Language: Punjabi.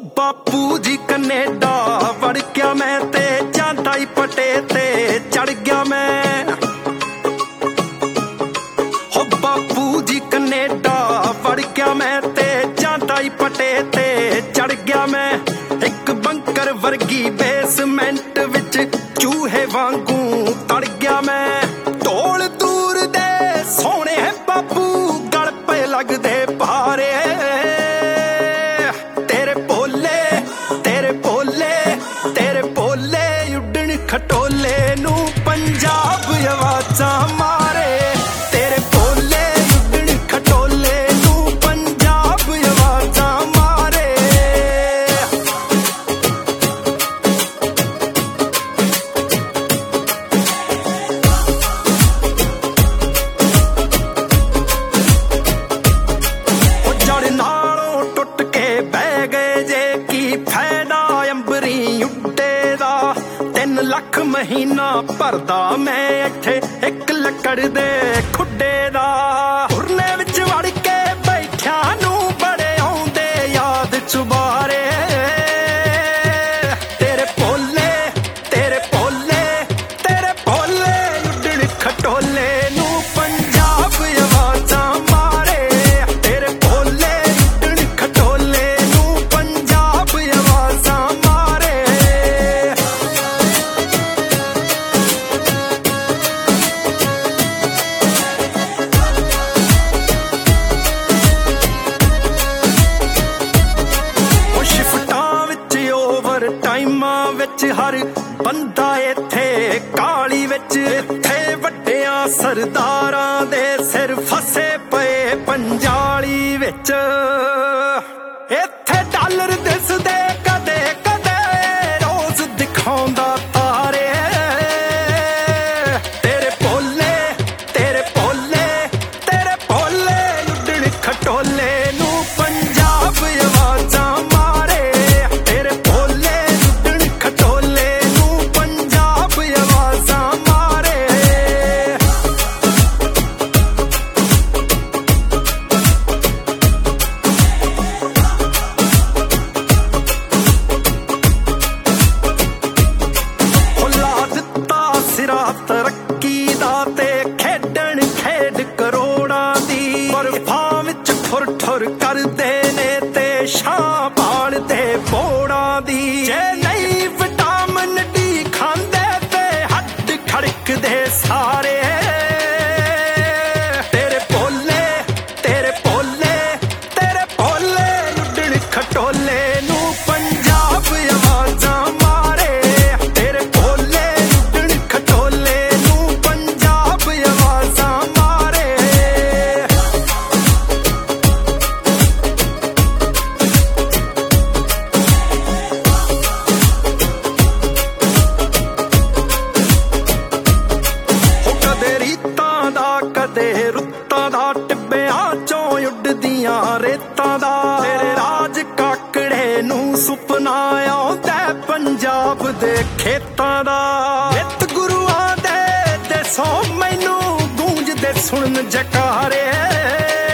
ਬਾਪੂ ਜੀ ਕਨੇਡਾ ਵੜ ਗਿਆ ਮੈਂ ਤੇ ਜਾਂਦਾ ਹੀ ਪਟੇ ਤੇ ਚੜ ਗਿਆ ਮੈਂ। ਹੋ ਬਾਪੂ ਜੀ ਕਨੇਡਾ ਵੜ ਗਿਆ ਮੈਂ ਤੇ ਜਾਂਦਾ ਹੀ ਪਟੇ ਤੇ ਚੜ ਗਿਆ ਮੈਂ। ਇੱਕ ਬੰਕਰ ਵਰਗੀ ਬੇਸਮੈਂਟ ਵਿੱਚ ਚੂਹੇ ਵਾਂਗੂ ਤੜ ਗਿਆ ਮੈਂ। ਢੋਲ ਦੂਰ ਦੇ ਸੋਹਣੇ ਬਾਪੂ ਗਲ ਪਏ ਲੱਗਦੇ ਭਾਰੇ। ਖਟੋਲੇ ਨੂੰ ਪੰਜਾਬ ਆਵਾਜ਼ਾਂ ਮਾਰੇ। ਤੇਰੇ ਬੋਲੇ ਉੱਡਣ ਖਟੋਲੇ ਨੂੰ ਪੰਜਾਬ ਆਵਾਜ਼ਾਂ ਮਾਰੇ। ਉਹ ਜੜ ਨਾਲੋਂ ਟੁੱਟ ਕੇ ਬਹਿ ਗਏ ਜੇ ਕੀ ਫਾਇਦਾ ਅੰਬਰੀ ਉੱਡੇ ਦਾ। 3 ਲੱਖ ਮਹੀਨਾ ਭਰਦਾ ਮੈਂ ਇੱਥੇ ਇੱਕ ਲੱਕੜ ਦੇ ਖੁੱਡੇ ਦਾ। ਹੁਰਨੇ ਵਿੱਚ ਵੜ ਕੇ ਬੈਠਿਆਂ ਨੂੰ ਬੜੇ ਆਉਂਦੇ ਯਾਦ ਚੁਬਾਰੇ। ਤੇਰੇ ਭੋਲੇ ਤੇਰੇ ਭੋਲੇ ਤੇਰੇ ਭੋਲੇ ਉੱਡਣ ਖਟੋਲੇ ਨੂੰ ਪੰਜਾਬ ਆਵਾਜ਼ਾਂ ਮਾਰੇ। ਤੇਰੇ ਭੋਲੇ ਉੱਡਣ ਖਟੋਲੇ ਨੂੰ ਪੰਜਾਬ ਆਵਾਜ਼ਾਂ ਮਾਰੇ। ਟਾਈਮਾਂ ਵਿੱਚ ਹਰ ਬੰਦਾ ਇੱਥੇ ਕਾਲੀ ਵਿੱਚ। ਇੱਥੇ ਵੱਡਿਆਂ ਸਰਦਾਰਾਂ ਦੇ ਸਿਰ ਫਸੇ ਪਏ ਪੰਜਾਲੀ ਵਿੱਚ। ਇੱਥੇ ਡਾਲਰ ਦਿਸਦੇ ਕਦੇ ਕਦੇ ਰੋਜ਼ ਦਿਖਾਉਂਦਾ ਤਾਰੇ। ਤੇਰੇ ਭੋਲੇ ਤੇਰੇ ਭੋਲੇ ਤੇਰੇ ਭੋਲੇ ਉੱਡਣ ਖਟੋਲੇ ਨੂੰ ਪੰਜਾਬ ਆਵਾਜ਼ਾਂ ਮਾਰੇ। ਤੇਰੇ ਤਰੱਕੀ ਦਾ ਤੇ ਖੇਡਣ ਖੇਡ ਕਰੋੜਾਂ ਦੀ। ਬਰਫਾਂ ਵਿੱਚ ਠੁਰ ਠੁਰ ਕਰਦੇ ਨੇ ਤੇ ਛਾਂ ਪਾਲਦੇ ਬੋੜਾਂ ਦੀ। ਜੇ ਨਹੀਂ ਵਿਟਾਮਿਨ ਡੀ ਖਾਂਦੇ ਤੇ ਹੱਡ ਖੜਕਦੇ ਸਾਰੇ। ਤੇਰੇ ਭੋਲੇ ਤੇਰੇ ਭੋਲੇ ਤੇਰੇ ਭੋਲੇ ਉੱਡਣ ਖਟੋਲੇ ਨੂੰ ਪੰਜਾਬ ਆਵਾਜ਼ਾਂ ਮਾਰੇ। ਤੇਰੇ ਭੋਲੇ ਉੱਡਣ ਖਟੋਲੇ ਕਦੇ ਰੁੱਤਾਂ ਦਾ ਟਿੱਬਿਆਂ ਚੋਂ ਉੱਡਦੀਆਂ ਰੇਤਾਂ ਦਾ। ਤੇਰੇ ਰਾਜ ਕਾਕੜੇ ਨੂੰ ਸੁਪਨਾ ਆਉਂਦਾ ਪੰਜਾਬ ਦੇ ਖੇਤਾਂ ਦਾ। ਨਿੱਤ ਗੁਰੂਆਂ ਦੇ ਦੇਸੋਂ ਮੈਨੂੰ ਗੂੰਜਦੇ ਸੁਣਨ ਜਕਾਰੇ।